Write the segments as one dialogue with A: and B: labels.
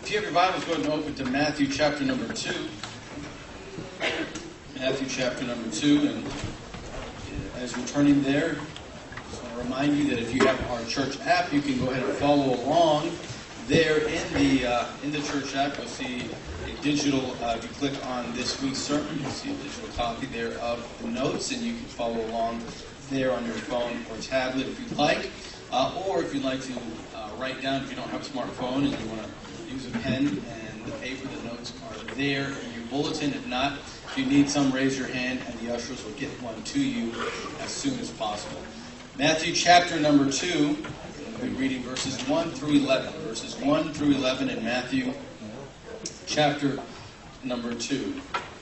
A: If you have your Bibles, go ahead and open to Matthew chapter number 2. Matthew chapter number 2. And as you're turning there, I just want to remind you that if you have our church app, you can go ahead and follow along there in the church app. You'll see a digital, if you click on this week's sermon, you'll see a digital copy there of the notes, and you can follow along there on your phone or tablet if you'd like. Or if you'd like to write down, if you don't have a smartphone and you want to use a pen and the paper, the notes are there in your bulletin. If not, if you need some, raise your hand and the ushers will get one to you as soon as possible. Matthew chapter number 2, we'll be reading verses 1 through 11. Verses 1 through 11 in Matthew chapter number 2.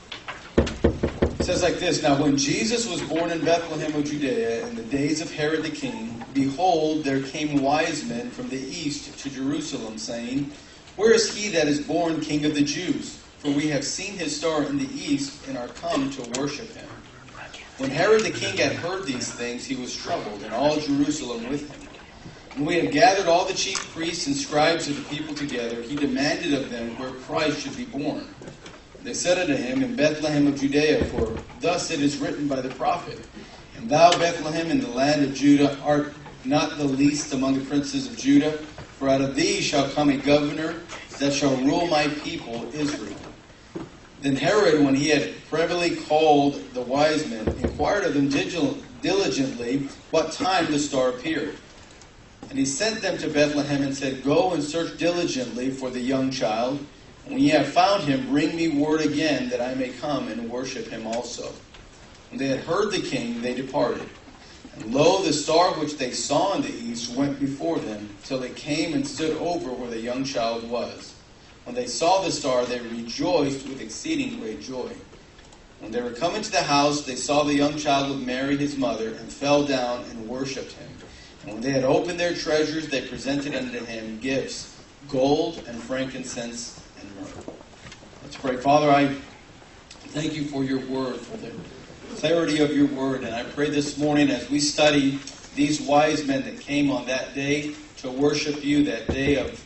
A: It says like this: Now when Jesus was born in Bethlehem of Judea in the days of Herod the king, behold, there came wise men from the east to Jerusalem, saying, Where is he that is born King of the Jews? For we have seen his star in the east, and are come to worship him. When Herod the king had heard these things, he was troubled, and all Jerusalem with him. When we had gathered all the chief priests and scribes of the people together, he demanded of them where Christ should be born. They said unto him, In Bethlehem of Judea, for thus it is written by the prophet, And thou, Bethlehem, in the land of Judah, art not the least among the princes of Judah, for out of thee shall come a governor that shall rule my people Israel. Then Herod, when he had privily called the wise men, inquired of them diligently what time the star appeared. And he sent them to Bethlehem and said, Go and search diligently for the young child. And when ye have found him, bring me word again, that I may come and worship him also. When they had heard the king, they departed. And lo, the star which they saw in the east went before them, till it came and stood over where the young child was. When they saw the star, they rejoiced with exceeding great joy. When they were come into the house, they saw the young child with Mary his mother, and fell down and worshipped him. And when they had opened their treasures, they presented unto him gifts, gold and frankincense and myrrh. Let's pray. Father, I thank you for your word, for the clarity of your word. And I pray this morning as we study these wise men that came on that day to worship you, that day of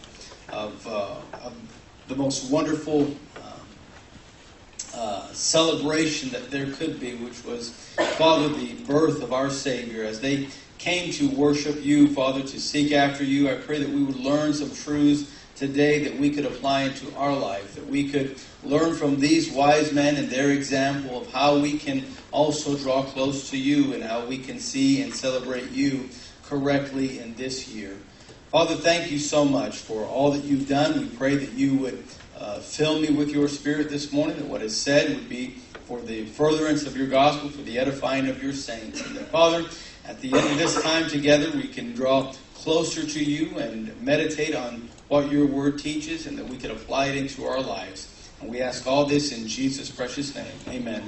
A: the most wonderful celebration that there could be, which was, Father, the birth of our Savior. As they came to worship you, Father, to seek after you, I pray that we would learn some truths today that we could apply into our life, that we could learn from these wise men and their example of how we can also draw close to you and how we can see and celebrate you correctly in this year. Father, thank you so much for all that you've done. We pray that you would fill me with your Spirit this morning, that what is said would be for the furtherance of your gospel, for the edifying of your saints. And that, Father, at the end of this time together, we can draw closer to you and meditate on what your word teaches, and that we can apply it into our lives. And we ask all this in Jesus' precious name. Amen.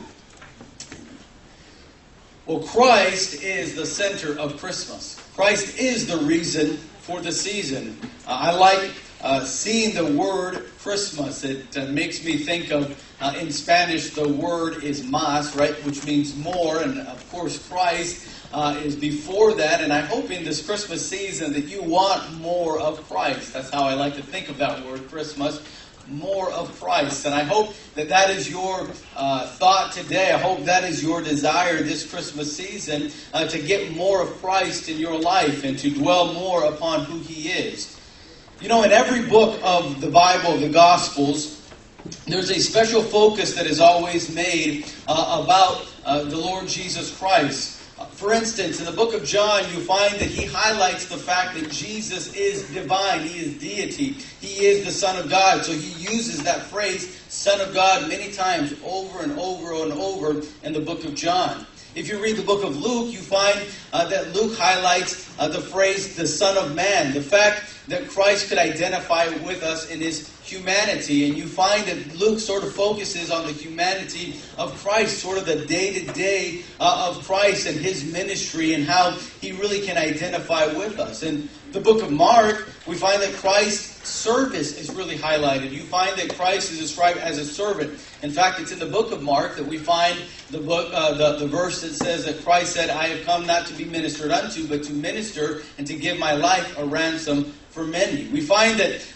A: Well, Christ is the center of Christmas. Christ is the reason for the season. I like seeing the word Christmas. It makes me think of, in Spanish, the word is más, right, which means more. And, of course, Christ is before that. And I hope in this Christmas season that you want more of Christ. That's how I like to think of that word, Christmas. More of Christ. And I hope that that is your thought today. I hope that is your desire this Christmas season, to get more of Christ in your life and to dwell more upon who He is. You know, in every book of the Bible, the Gospels, there's a special focus that is always made about the Lord Jesus Christ. For instance, in the book of John, you find that he highlights the fact that Jesus is divine. He is deity. He is the Son of God. So he uses that phrase, Son of God, many times over and over and over in the book of John. If you read the book of Luke, you find that Luke highlights the phrase, the Son of Man. The fact that Christ could identify with us in His humanity. And you find that Luke sort of focuses on the humanity of Christ, sort of the day-to-day of Christ and His ministry and how He really can identify with us. In the book of Mark, we find that Christ's service is really highlighted. You find that Christ is described as a servant. In fact, it's in the book of Mark that we find the verse that says that Christ said, I have come not to be ministered unto, but to minister and to give my life a ransom for many. We find that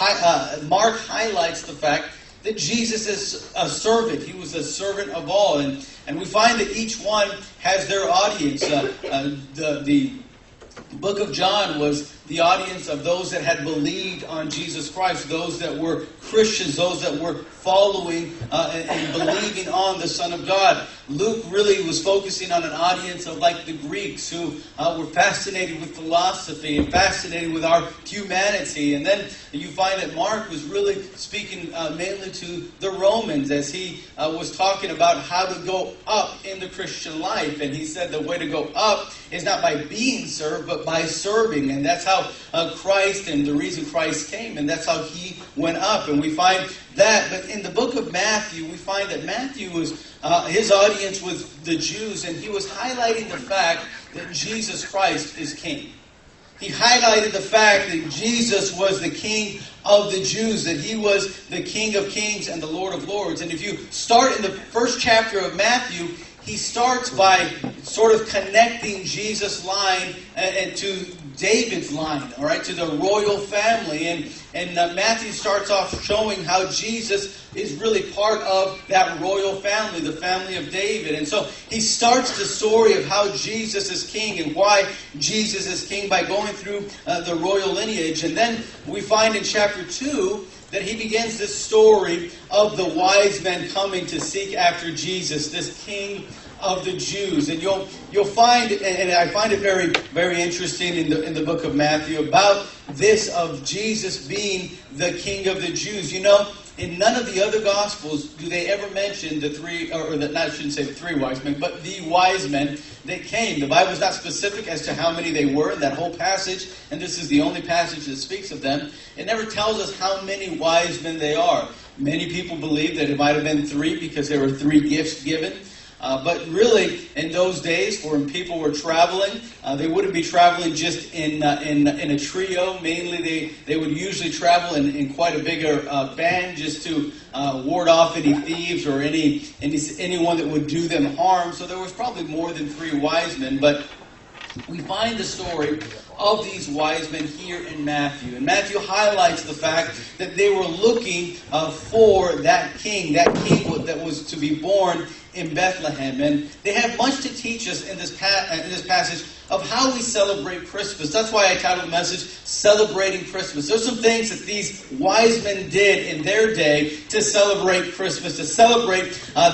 A: Mark highlights the fact that Jesus is a servant. He was a servant of all. And we find that each one has their audience. The book of John was the audience of those that had believed on Jesus Christ, those that were Christians, those that were following and believing on the Son of God. Luke really was focusing on an audience of like the Greeks who were fascinated with philosophy and fascinated with our humanity. And then you find that Mark was really speaking mainly to the Romans as he was talking about how to go up in the Christian life. And he said the way to go up is not by being served, but by serving. And that's how Christ, and the reason Christ came, and that's how he went up. And we find that. But in the book of Matthew, we find that Matthew was, his audience was the Jews, and he was highlighting the fact that Jesus Christ is king. He highlighted the fact that Jesus was the King of the Jews, that he was the King of Kings and the Lord of Lords. And if you start in the first chapter of Matthew, he starts by sort of connecting Jesus' line and to David's line, all right, to the royal family. And Matthew starts off showing how Jesus is really part of that royal family, the family of David. And so he starts the story of how Jesus is king and why Jesus is king by going through the royal lineage. And then we find in chapter 2 that he begins this story of the wise men coming to seek after Jesus, this king of the Jews. And you'll find, and I find it very, very interesting in the book of Matthew about this of Jesus being the king of the Jews. You know, in none of the other Gospels do they ever mention the three, I shouldn't say the three wise men, but the wise men that came. The Bible is not specific as to how many they were in that whole passage, and this is the only passage that speaks of them. It never tells us how many wise men they are. Many people believe that it might have been three because there were three gifts given. But really, in those days, when people were traveling, they wouldn't be traveling just in a trio. Mainly, they would usually travel in quite a bigger band just to ward off any thieves or anyone that would do them harm. So there was probably more than three wise men. But we find the story of these wise men here in Matthew. And Matthew highlights the fact that they were looking for that king that was to be born in Bethlehem. And they have much to teach us in this passage of how we celebrate Christmas. That's why I titled the message, Celebrating Christmas. There's some things that these wise men did in their day to celebrate Christmas, to celebrate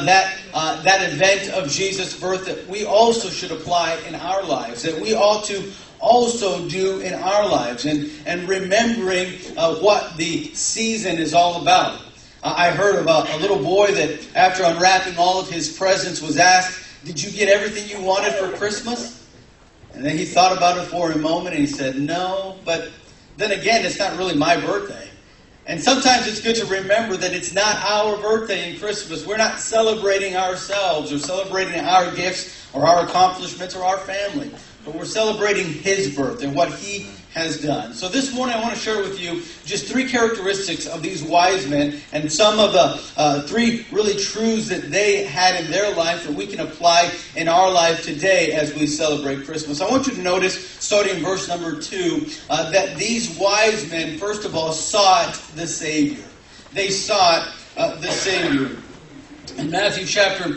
A: that event of Jesus' birth that we also should apply in our lives, that we ought to also do in our lives, and remembering what the season is all about. I heard about a little boy that after unwrapping all of his presents was asked, "Did you get everything you wanted for Christmas?" And then he thought about it for a moment and he said, "No, but then again, it's not really my birthday." And sometimes it's good to remember that it's not our birthday in Christmas. We're not celebrating ourselves or celebrating our gifts or our accomplishments or our family. But we're celebrating His birth and what He has done. So this morning I want to share with you just three characteristics of these wise men and some of the three really truths that they had in their life that we can apply in our life today as we celebrate Christmas. I want you to notice, starting in verse number 2, that these wise men, first of all, sought the Savior. They sought the Savior. In Matthew chapter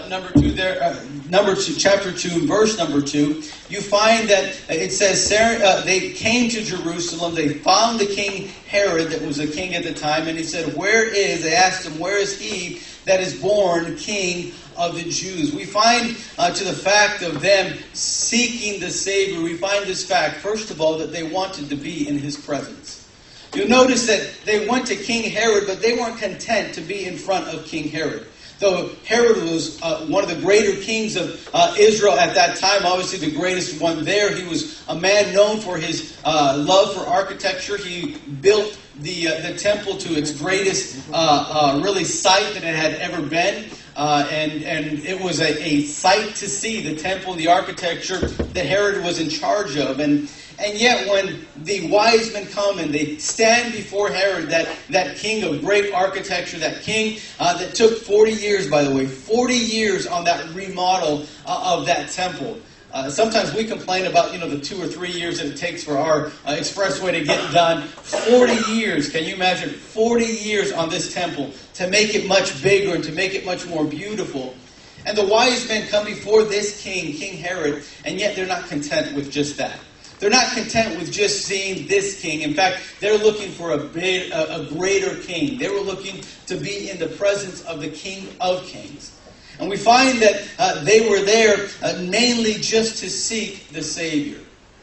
A: chapter 2, verse number 2, you find that it says they came to Jerusalem. They found the king Herod, that was the king at the time, and he said, they asked him, "Where is he that is born king of the Jews?" We find to the fact of them seeking the Savior, we find this fact, first of all, that they wanted to be in his presence. You'll notice that they went to King Herod, but they weren't content to be in front of King Herod. Though Herod was one of the greater kings of Israel at that time, obviously the greatest one there. He was a man known for his love for architecture. He built the temple to its greatest really sight that it had ever been. And it was a sight to see, the temple, the architecture that Herod was in charge of. And yet when the wise men come and they stand before Herod, that king of great architecture, that king that took 40 years, by the way, 40 years on that remodel of that temple. Sometimes we complain about, the 2 or 3 years that it takes for our expressway to get done. 40 years, can you imagine? 40 years on this temple to make it much bigger and to make it much more beautiful. And the wise men come before this king, King Herod, and yet they're not content with just that. They're not content with just seeing this king. In fact, they're looking for a greater king. They were looking to be in the presence of the King of Kings. And we find that they were there mainly just to seek the Savior.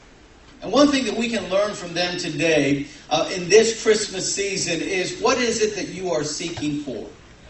A: And one thing that we can learn from them today in this Christmas season is, what is it that you are seeking for?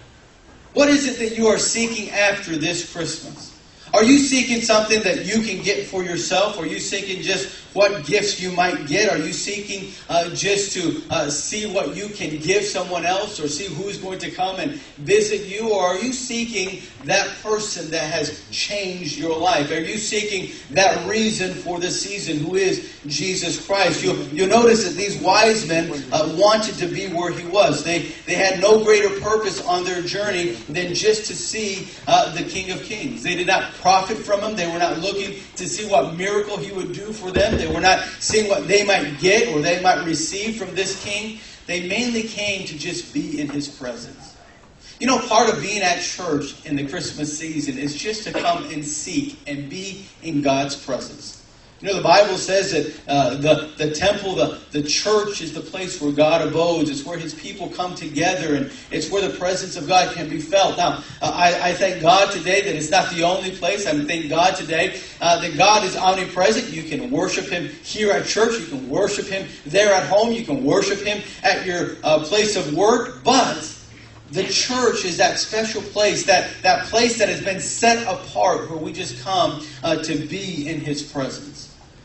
A: What is it that you are seeking after this Christmas? Are you seeking something that you can get for yourself? Are you seeking just what gifts you might get? Are you seeking just to see what you can give someone else or see who's going to come and visit you? Or are you seeking that person that has changed your life? Are you seeking that reason for the season, who is Jesus Christ? You'll notice that these wise men wanted to be where he was. They had no greater purpose on their journey than just to see the King of Kings. They did not profit from him. They were not looking to see what miracle he would do for them. They were not seeing what they might get or they might receive from this king. They mainly came to just be in his presence. Part of being at church in the Christmas season is just to come and seek and be in God's presence. The Bible says that the temple, the church is the place where God abodes. It's where his people come together, and it's where the presence of God can be felt. Now, I thank God today that it's not the only place. I thank God today that God is omnipresent. You can worship him here at church. You can worship him there at home. You can worship him at your place of work. But the church is that special place, that place that has been set apart where we just come to be in his presence.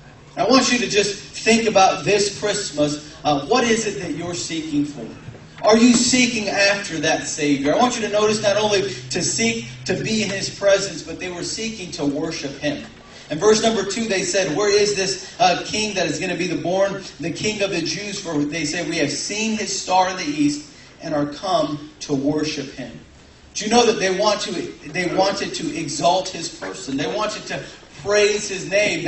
A: I want you to just think about this Christmas. What is it that you're seeking for? Are you seeking after that Savior? I want you to notice not only to seek to be in his presence, but they were seeking to worship him. In verse number 2, they said, where is this king that is going to be born, the King of the Jews? For they say, we have seen his star in the east and are come to worship him. Do you know that they wanted to exalt his person? They wanted to praise his name.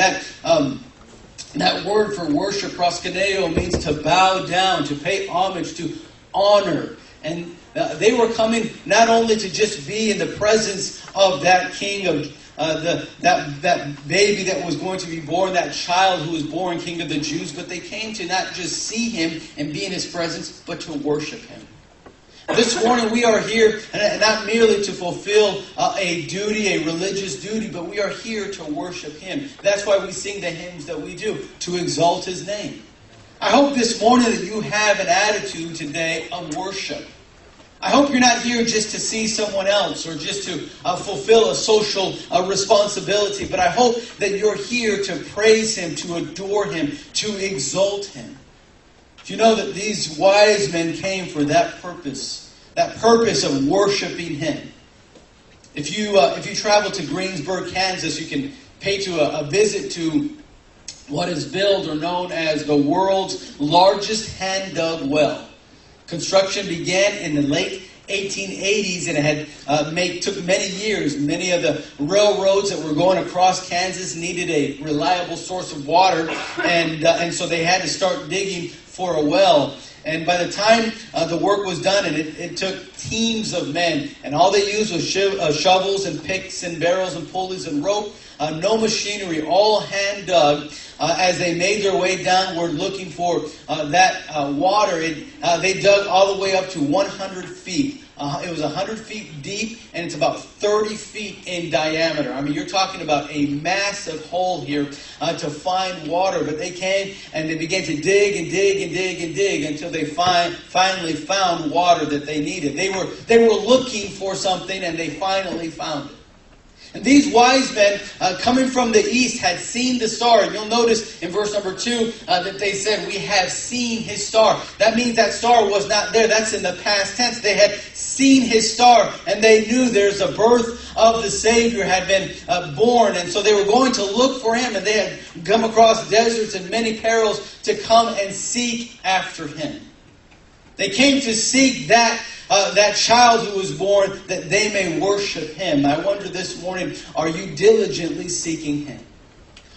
A: That word for worship, proskuneo, means to bow down, to pay homage, to honor. And they were coming not only to just be in the presence of that king, of that baby that was going to be born, that child who was born King of the Jews, but they came to not just see him and be in his presence, but to worship him. This morning we are here not merely to fulfill a duty, a religious duty, but we are here to worship him. That's why we sing the hymns that we do, to exalt his name. I hope this morning that you have an attitude today of worship. I hope you're not here just to see someone else or just to fulfill a social responsibility, but I hope that you're here to praise him, to adore him, to exalt him. Do you know that these wise men came for that purpose of worshiping him? If you travel to Greensburg, Kansas, you can pay a visit to what is billed or known as the world's largest hand-dug well. Construction began in the late 1880s, and it had took many years. Many of the railroads that were going across Kansas needed a reliable source of water, and so they had to start digging for a well. And by the time the work was done, and it took teams of men, and all they used was shovels and picks and barrels and pulleys and rope, no machinery, all hand dug. As they made their way downward looking for that water, they dug all the way up to 100 feet. It was 100 feet deep, and it's about 30 feet in diameter. I mean, you're talking about a massive hole here to find water. But they came and they began to dig and dig and dig and dig until they finally found water that they needed. They were looking for something, and they finally found it. And these wise men coming from the east had seen the star. And you'll notice in verse number 2 that they said, we have seen his star. That means that star was not there. That's in the past tense. They had seen his star, and they knew there's a birth of the Savior had been born. And so they were going to look for him, and they had come across deserts and many perils to come and seek after him. They came to seek that child who was born, that they may worship him. I wonder this morning, are you diligently seeking him?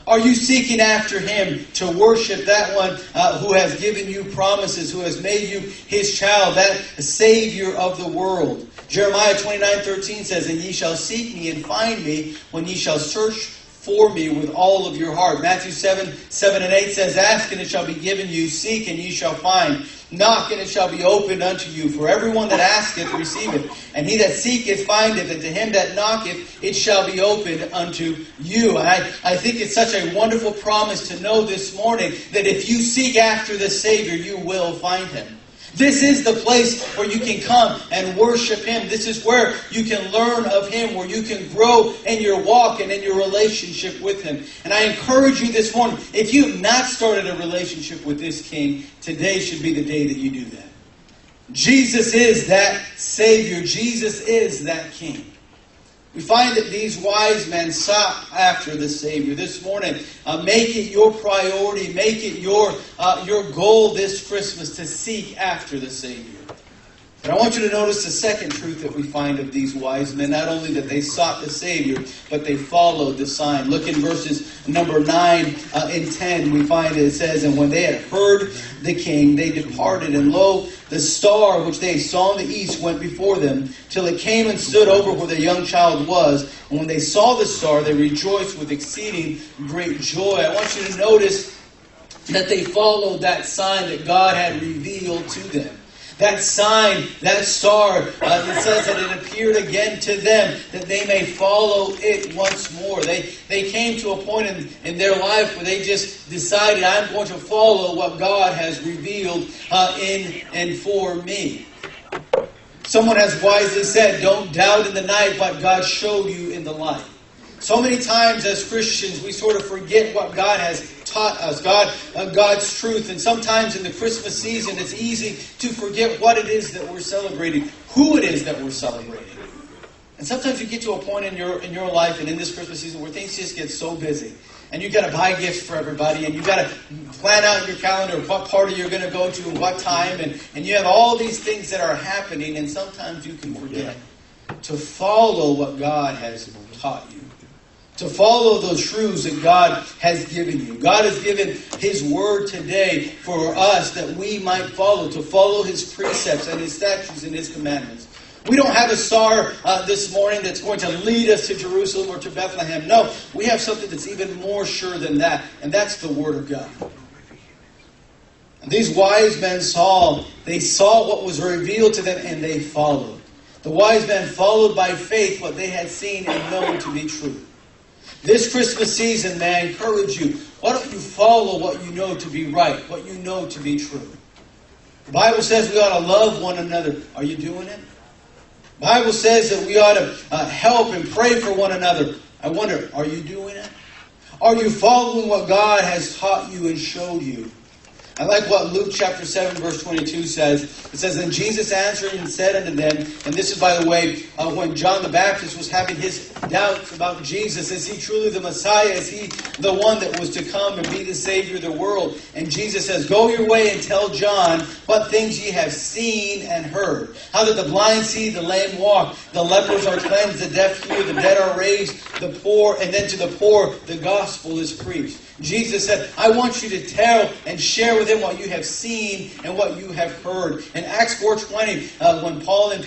A: Are you seeking after Him to worship that one who has given you promises, who has made you His child, that Savior of the world? Jeremiah 29:13 says, "And ye shall seek me and find me when ye shall search for me with all of your heart." Matthew 7:7-8 says, "Ask and it shall be given you, seek and ye shall find, knock and it shall be opened unto you. For everyone that asketh receiveth, and he that seeketh findeth, and to him that knocketh it shall be opened unto you." And I think it's such a wonderful promise to know this morning that if you seek after the Savior, you will find Him. This is the place where you can come and worship Him. This is where you can learn of Him, where you can grow in your walk and in your relationship with Him. And I encourage you this morning, if you have not started a relationship with this King, today should be the day that you do that. Jesus is that Savior. Jesus is that King. We find that these wise men sought after the Savior. This morning, make it your priority, make it your goal this Christmas to seek after the Savior. But I want you to notice the second truth that we find of these wise men. Not only that they sought the Savior, but they followed the sign. Look in verses number 9 and 10. We find it says, "And when they had heard the king, they departed. And lo, the star which they saw in the east went before them, till it came and stood over where the young child was. And when they saw the star, they rejoiced with exceeding great joy." I want you to notice that they followed that sign that God had revealed to them. That sign, that star, it says that it appeared again to them, that they may follow it once more. They came to a point in their life where they just decided, I'm going to follow what God has revealed in and for me. Someone has wisely said, don't doubt in the night what God showed you in the light. So many times as Christians, we sort of forget what God has taught us, God's truth. And sometimes in the Christmas season, it's easy to forget what it is that we're celebrating, who it is that we're celebrating. And sometimes you get to a point in your life and in this Christmas season where things just get so busy. And you've got to buy gifts for everybody, and you've got to plan out your calendar, what party you're going to go to and what time. And you have all these things that are happening, and sometimes you can forget to follow what God has taught you. To follow those truths that God has given you. God has given His Word today for us that we might follow. To follow His precepts and His statutes and His commandments. We don't have a star this morning that's going to lead us to Jerusalem or to Bethlehem. No, we have something that's even more sure than that. And that's the Word of God. And these wise men saw what was revealed to them and they followed. The wise men followed by faith what they had seen and known to be true. This Christmas season, may I encourage you, why don't you follow what you know to be right, what you know to be true? The Bible says we ought to love one another. Are you doing it? The Bible says that we ought to help and pray for one another. I wonder, are you doing it? Are you following what God has taught you and showed you? I like what Luke chapter 7 verse 22 says. It says, "And Jesus answered and said unto them," and this is, by the way, when John the Baptist was having his doubts about Jesus. Is He truly the Messiah? Is He the one that was to come and be the Savior of the world? And Jesus says, "Go your way and tell John what things ye have seen and heard. How that the blind see, the lame walk, the lepers are cleansed, the deaf hear, the dead are raised, the poor, and then to the poor the gospel is preached." Jesus said, I want you to tell and share with them what you have seen and what you have heard. In Acts 4:20, when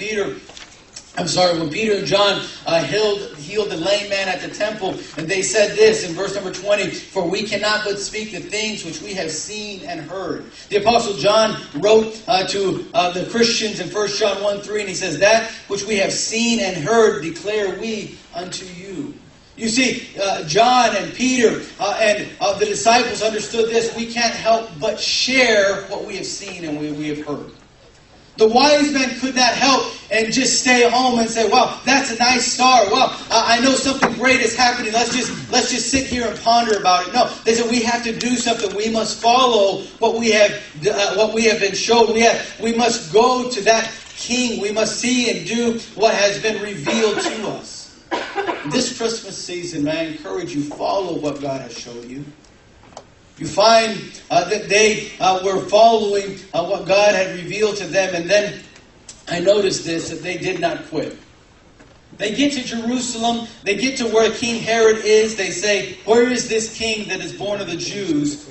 A: Peter and John healed the lame man at the temple, and they said this in verse number 20, "For we cannot but speak the things which we have seen and heard." The Apostle John wrote to the Christians in 1 John 1:3, and he says, "That which we have seen and heard declare we unto you." You see, John and Peter and the disciples understood this. We can't help but share what we have seen and we have heard. The wise men could not help and just stay home and say, "Well, that's a nice star. Well, I know something great is happening. Let's just sit here and ponder about it." No, they said we have to do something. We must follow what we have been shown. We must go to that King. We must see and do what has been revealed to us. This Christmas season, may I encourage you, follow what God has shown you. You find that they were following what God had revealed to them. And then I noticed this, that they did not quit. They get to Jerusalem. They get to where King Herod is. They say, where is this king that is born of the Jews?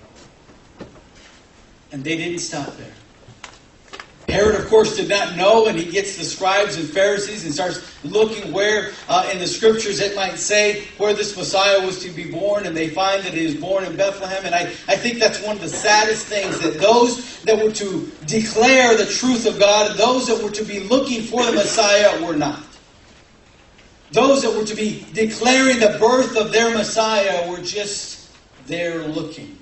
A: And they didn't stop there. Herod, of course, did not know, and he gets the scribes and Pharisees and starts looking where in the scriptures it might say where this Messiah was to be born, and they find that he was born in Bethlehem. And I think that's one of the saddest things, that those that were to declare the truth of God, those that were to be looking for the Messiah were not. Those that were to be declaring the birth of their Messiah were just there looking.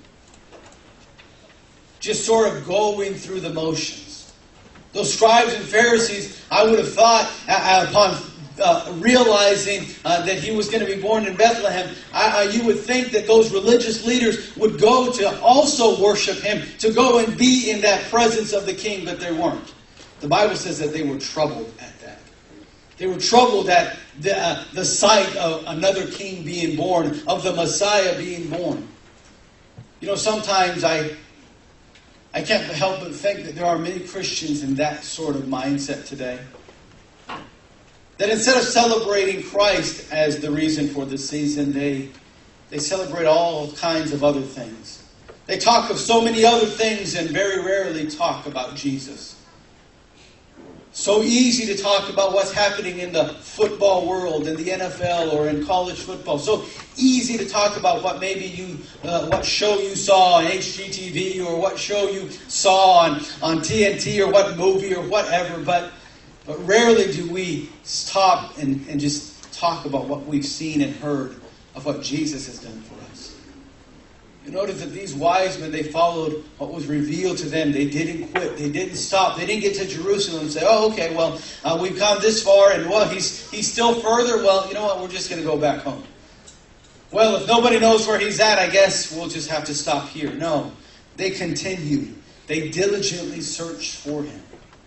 A: Just sort of going through the motions. Those scribes and Pharisees, I would have thought, upon realizing that he was going to be born in Bethlehem, you would think that those religious leaders would go to also worship him, to go and be in that presence of the king, but they weren't. The Bible says that they were troubled at that. They were troubled at the sight of another king being born, of the Messiah being born. You know, sometimes I can't help but think that there are many Christians in that sort of mindset today. That instead of celebrating Christ as the reason for the season, they celebrate all kinds of other things. They talk of so many other things and very rarely talk about Jesus. So easy to talk about what's happening in the football world, in the NFL, or in college football. So easy to talk about what maybe what show you saw on HGTV, or what show you saw on TNT, or what movie, or whatever. But rarely do we stop and just talk about what we've seen and heard of what Jesus has done for us. You notice that these wise men, they followed what was revealed to them. They didn't quit. They didn't stop. They didn't get to Jerusalem and say, oh, okay, well, we've come this far, and well, he's still further. Well, you know what, we're just going to go back home. Well, if nobody knows where he's at, I guess we'll just have to stop here. No, they continued. They diligently searched for him.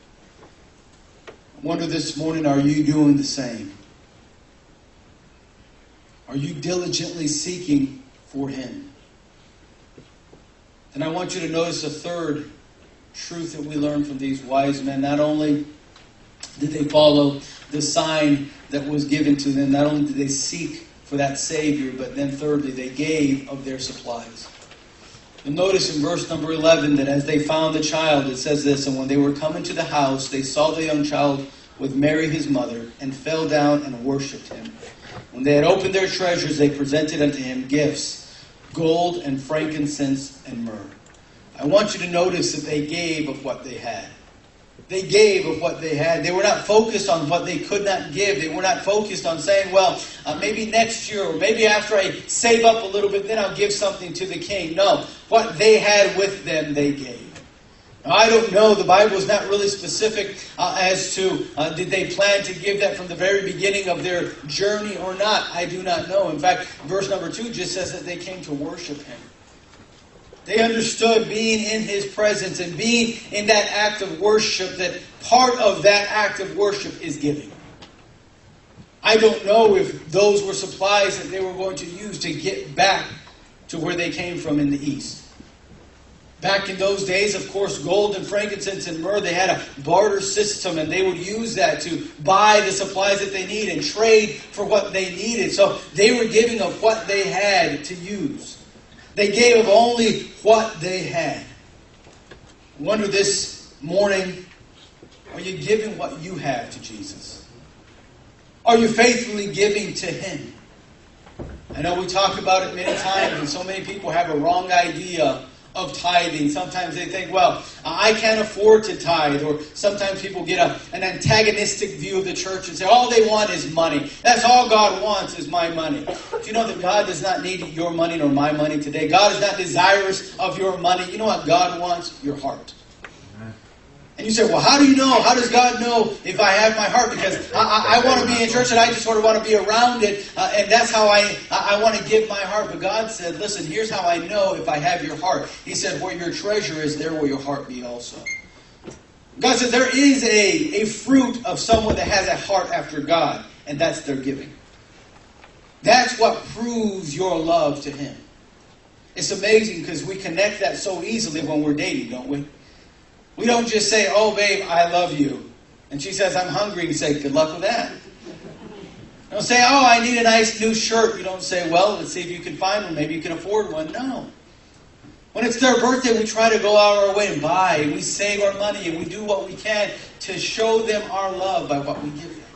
A: I wonder this morning, are you doing the same? Are you diligently seeking for him? And I want you to notice a third truth that we learn from these wise men. Not only did they follow the sign that was given to them, not only did they seek for that Savior, but then thirdly, they gave of their supplies. You'll notice in verse number 11 that as they found the child, it says this, and when they were coming to the house, they saw the young child with Mary his mother, and fell down and worshipped him. When they had opened their treasures, they presented unto him gifts, gold and frankincense and myrrh. I want you to notice that they gave of what they had. They gave of what they had. They were not focused on what they could not give. They were not focused on saying, well, maybe next year, or maybe after I save up a little bit, then I'll give something to the king. No, what they had with them, they gave. Now, I don't know. The Bible is not really specific as to did they plan to give that from the very beginning of their journey or not. I do not know. In fact, verse number 2 just says that they came to worship him. They understood being in his presence and being in that act of worship, that part of that act of worship is giving. I don't know if those were supplies that they were going to use to get back to where they came from in the east. Back in those days, of course, gold and frankincense and myrrh, they had a barter system, and they would use that to buy the supplies that they need and trade for what they needed. So they were giving of what they had to use. They gave of only what they had. I wonder this morning, are you giving what you have to Jesus? Are you faithfully giving to him? I know we talk about it many times, and so many people have a wrong idea of tithing. Sometimes they think, well, I can't afford to tithe. Or sometimes people get an antagonistic view of the church and say, all they want is money. That's all God wants is my money. Do you know that God does not need your money nor my money today? God is not desirous of your money. You know what God wants? Your heart. And you say, well, how do you know? How does God know if I have my heart? Because I want to be in church and I just sort of want to be around it. And that's how I want to give my heart. But God said, listen, here's how I know if I have your heart. He said, where your treasure is, there will your heart be also. God said there is a fruit of someone that has a heart after God. And that's their giving. That's what proves your love to him. It's amazing because we connect that so easily when we're dating, don't we? We don't just say, oh, babe, I love you. And she says, I'm hungry. And you say, good luck with that. Don't say, oh, I need a nice new shirt. You don't say, well, let's see if you can find one. Maybe you can afford one. No. When it's their birthday, we try to go out of our way and buy. And we save our money and we do what we can to show them our love by what we give them.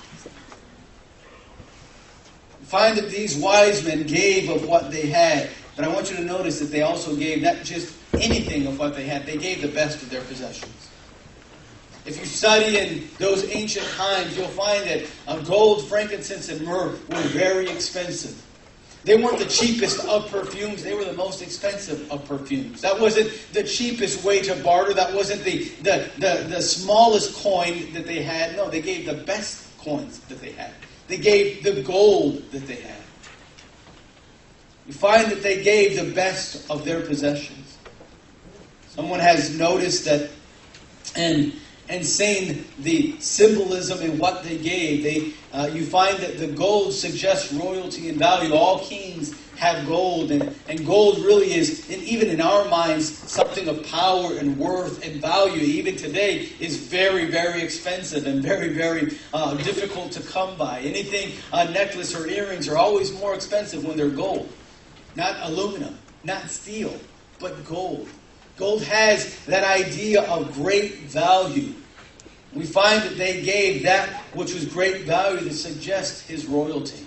A: We find that these wise men gave of what they had. But I want you to notice that they also gave not just anything of what they had. They gave the best of their possessions. If you study in those ancient times, you'll find that gold, frankincense, and myrrh were very expensive. They weren't the cheapest of perfumes. They were the most expensive of perfumes. That wasn't the cheapest way to barter. That wasn't the smallest coin that they had. No, they gave the best coins that they had. They gave the gold that they had. You find that they gave the best of their possessions. Someone has noticed that and seen the symbolism in what they gave. You find that the gold suggests royalty and value. All kings have gold, and gold really is, and even in our minds, something of power and worth and value. Even today is very, very expensive and very, very difficult to come by. Anything, necklace or earrings are always more expensive when they're gold. Not aluminum, not steel, but gold. Gold has that idea of great value. We find that they gave that which was great value to suggest his royalty.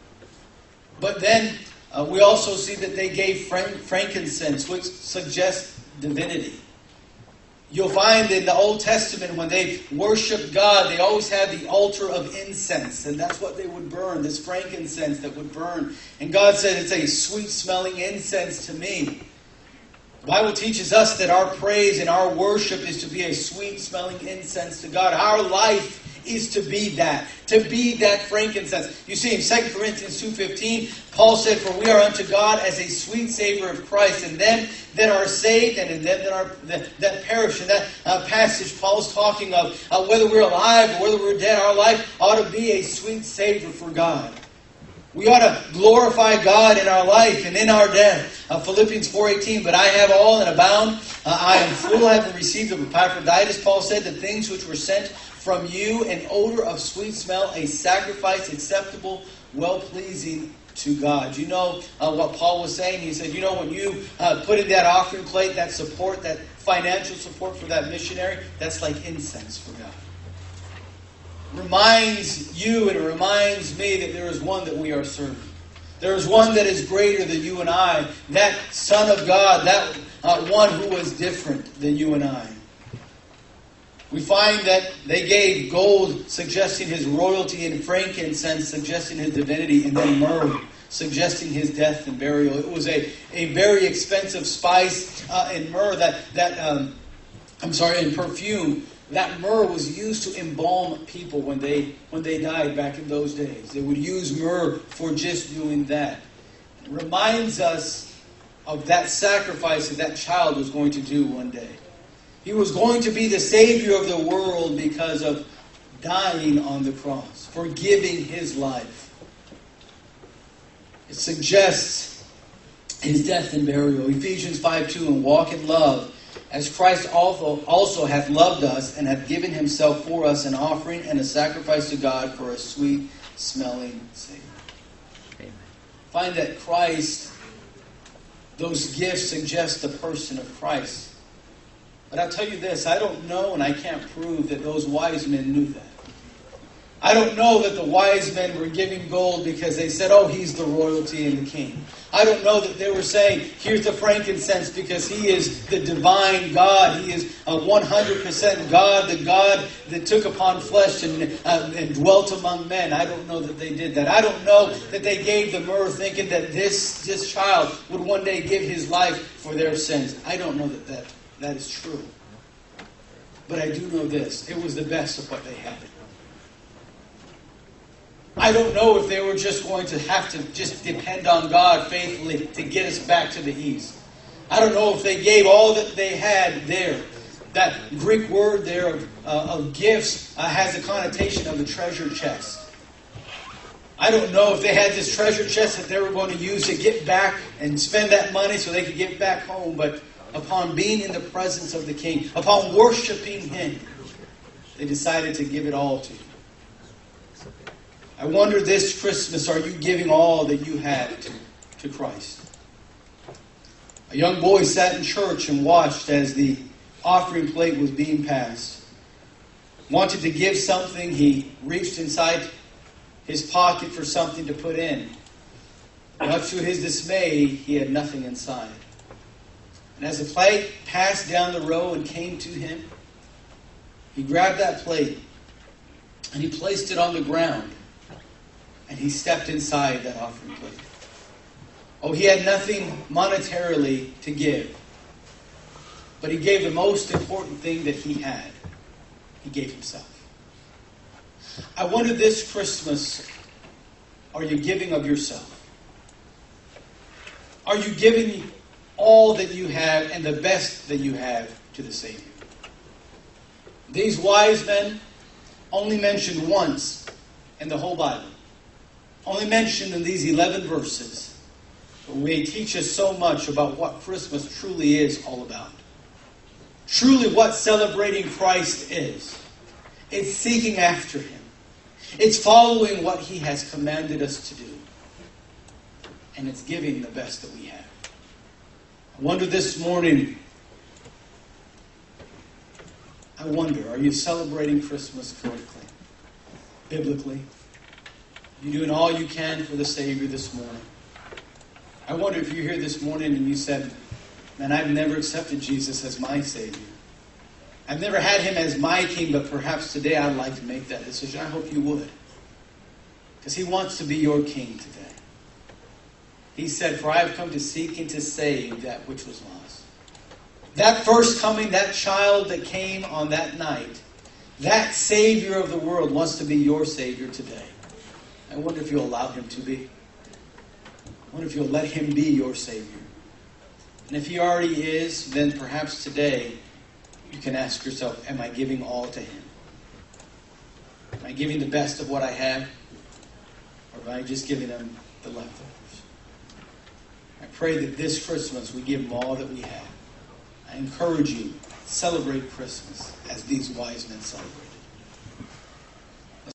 A: But then we also see that they gave frankincense, which suggests divinity. You'll find in the Old Testament when they worshiped God, they always had the altar of incense. And that's what they would burn, this frankincense that would burn. And God said, it's a sweet-smelling incense to me. The Bible teaches us that our praise and our worship is to be a sweet-smelling incense to God. Our life is to be that frankincense. You see in 2 Corinthians 2:15, Paul said, for we are unto God as a sweet savor of Christ, and them that are saved and in them that perish. In that passage, Paul's talking of whether we're alive or whether we're dead, our life ought to be a sweet savor for God. We ought to glorify God in our life and in our death. Philippians 4:18, but I have all and abound. I am full, having received of Epaphroditus. Paul said, the things which were sent from you, an odor of sweet smell, a sacrifice acceptable, well-pleasing to God. You know what Paul was saying? He said, when you put in that offering plate, that support, that financial support for that missionary, that's like incense for God. Reminds you and it reminds me that there is one that we are serving. There is one that is greater than you and I. That Son of God, that one who was different than you and I. We find that they gave gold suggesting his royalty and frankincense suggesting his divinity, and then myrrh suggesting his death and burial. It was a very expensive spice in myrrh in perfume. That myrrh was used to embalm people when they died back in those days. They would use myrrh for just doing that. It reminds us of that sacrifice that that child was going to do one day. He was going to be the Savior of the world because of dying on the cross, for giving his life. It suggests his death and burial. Ephesians 5:2, and walk in love, as Christ also hath loved us, and hath given himself for us an offering and a sacrifice to God for a sweet-smelling Savior. Amen. Find that Christ, those gifts suggest the person of Christ. But I'll tell you this, I don't know and I can't prove that those wise men knew that. I don't know that the wise men were giving gold because they said, oh, he's the royalty and the king. I don't know that they were saying, here's the frankincense because he is the divine God. He is a 100% God, the God that took upon flesh and dwelt among men. I don't know that they did that. I don't know that they gave the myrrh thinking that this child would one day give his life for their sins. I don't know that is true. But I do know this. It was the best of what they had. I don't know if they were just going to have to just depend on God faithfully to get us back to the east. I don't know if they gave all that they had there. That Greek word there of gifts has a connotation of a treasure chest. I don't know if they had this treasure chest that they were going to use to get back and spend that money so they could get back home. But upon being in the presence of the King, upon worshiping him, they decided to give it all to him. I wonder this Christmas, are you giving all that you have to Christ? A young boy sat in church and watched as the offering plate was being passed. Wanted to give something, he reached inside his pocket for something to put in. Much to his dismay, he had nothing inside. And as the plate passed down the row and came to him, he grabbed that plate and he placed it on the ground. And he stepped inside that offering plate. Oh, he had nothing monetarily to give. But he gave the most important thing that he had. He gave himself. I wonder this Christmas, are you giving of yourself? Are you giving all that you have and the best that you have to the Savior? These wise men only mentioned once in the whole Bible. Only mentioned in these 11 verses. But they teach us so much about what Christmas truly is all about. Truly what celebrating Christ is. It's seeking after Him. It's following what He has commanded us to do. And it's giving the best that we have. I wonder this morning, are you celebrating Christmas correctly? Biblically? You're doing all you can for the Savior this morning. I wonder if you're here this morning and you said, man, I've never accepted Jesus as my Savior. I've never had Him as my King, but perhaps today I'd like to make that decision. I hope you would. Because He wants to be your King today. He said, for I have come to seek and to save that which was lost. That first coming, that child that came on that night, that Savior of the world wants to be your Savior today. I wonder if you'll allow Him to be. I wonder if you'll let Him be your Savior. And if He already is, then perhaps today you can ask yourself, am I giving all to Him? Am I giving the best of what I have? Or am I just giving Him the leftovers? I pray that this Christmas we give Him all that we have. I encourage you, celebrate Christmas as these wise men celebrated.